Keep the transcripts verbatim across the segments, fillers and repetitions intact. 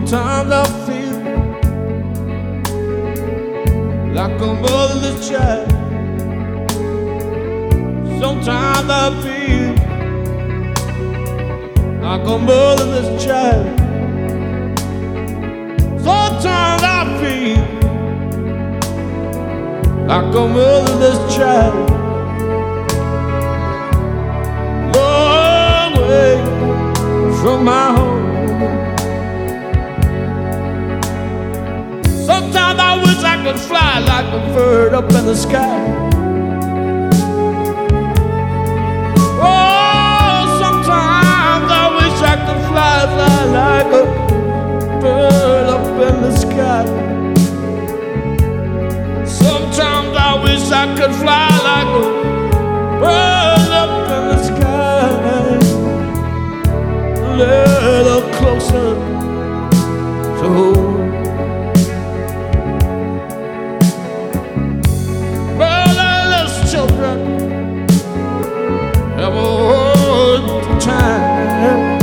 Sometimes I feel like a motherless child. Sometimes I feel like a motherless child. Sometimes I feel like a motherless child. Long way from my home. Sometimes I wish I could fly like a bird up in the sky. Oh, sometimes I wish I could fly, fly like a bird up in the sky. Sometimes I wish I could fly like a bird up in the sky. A little closer to home. Have a hard time.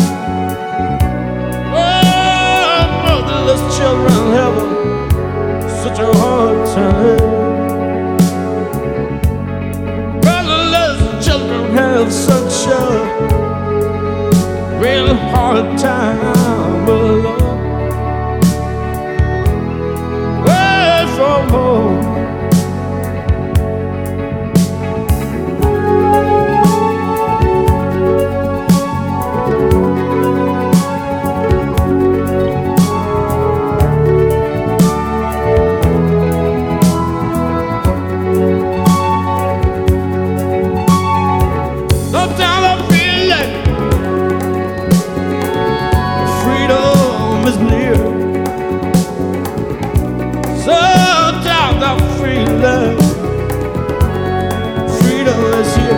Oh, motherless children have a, such a hard time. Motherless children have such a real hard time alone, away from home. Sometimes I feel like freedom is here.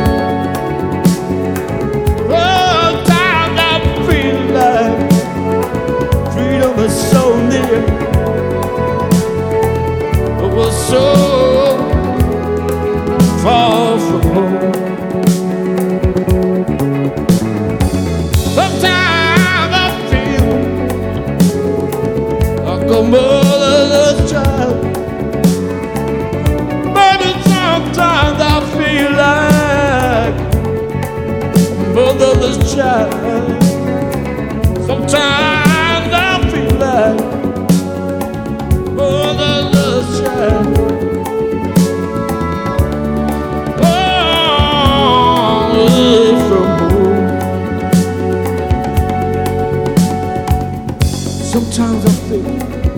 Sometimes I feel like freedom is so near. But we're so far from home. Sometimes I feel like a motherless child. Sometimes I feel like a motherless child. Sometimes I feel like a motherless child. Oh, away from home. Sometimes I feel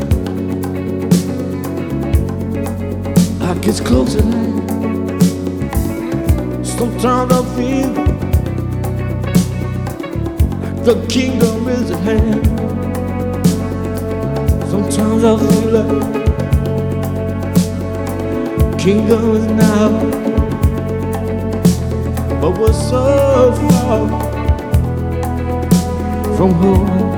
like it's close at hand. Sometimes I feel like the kingdom is at hand. Sometimes I feel like kingdom is now, but we're so far from home.